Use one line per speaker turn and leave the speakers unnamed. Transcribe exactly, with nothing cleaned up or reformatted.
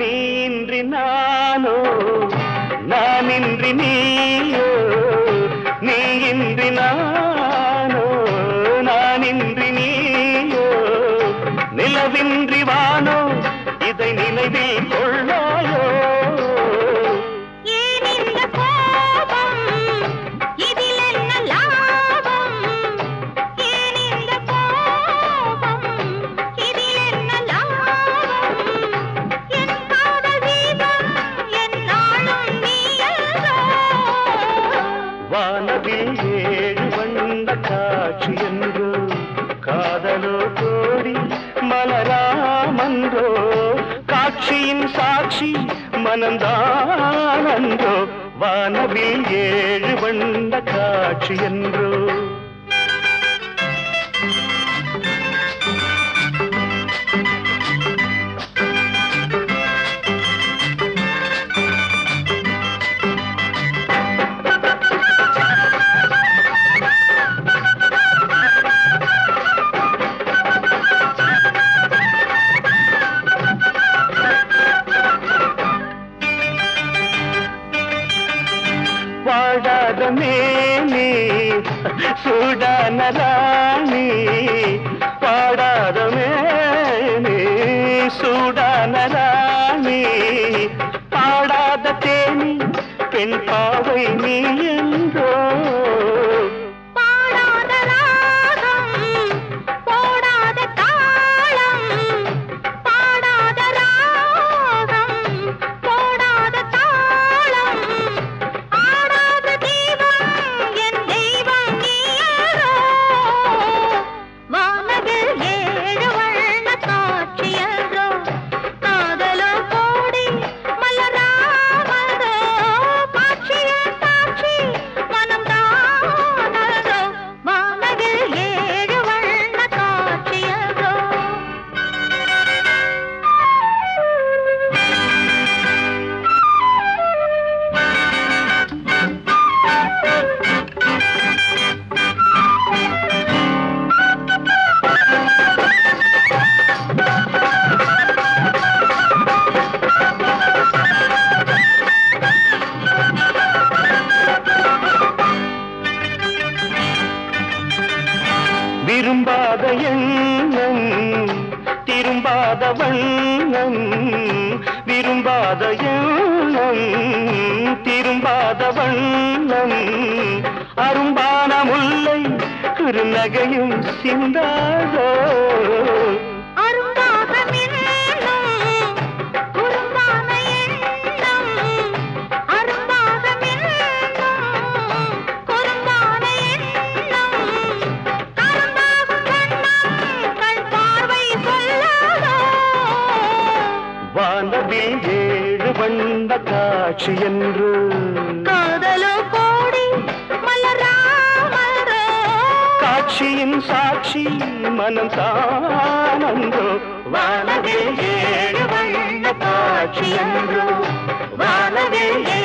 நீ இன்றி நானோ நான் இன்றி நீயோ நீ இன்றி நானோ நான் இன்றி நீயோ நிலவின்றி வானோ இதை நினைவில் கொள்ளாயோ வானவில் ஏழு வண்ண காட்சி என்றோ காதலோ கோடி மலராமன்றோ காட்சியின் சாட்சி மனந்தானன்றோ வானவில் ஏழு வண்ண காட்சி என்றோ வாடாத மேனி சூடான ராணி பாடாத மேனி சூடான ராணி பாடாத தேனி பெண் பாவை நீ என்றோ விரும்பாத எண்ணம் திரும்பாத வண்ணம் விரும்பாத எண்ணம் திரும்பாத வண்ணம் அரும்பான முல்லை குறுநகையும் சிந்தாதோ வானவில் ஏழு வண்ண காட்சி என்று
காதலோ கோடி மலராமரோ
காட்சியின் சாட்சி மனம் தானந்தோ வானவில் ஏழு வண்ண காட்சி என்று வானவில்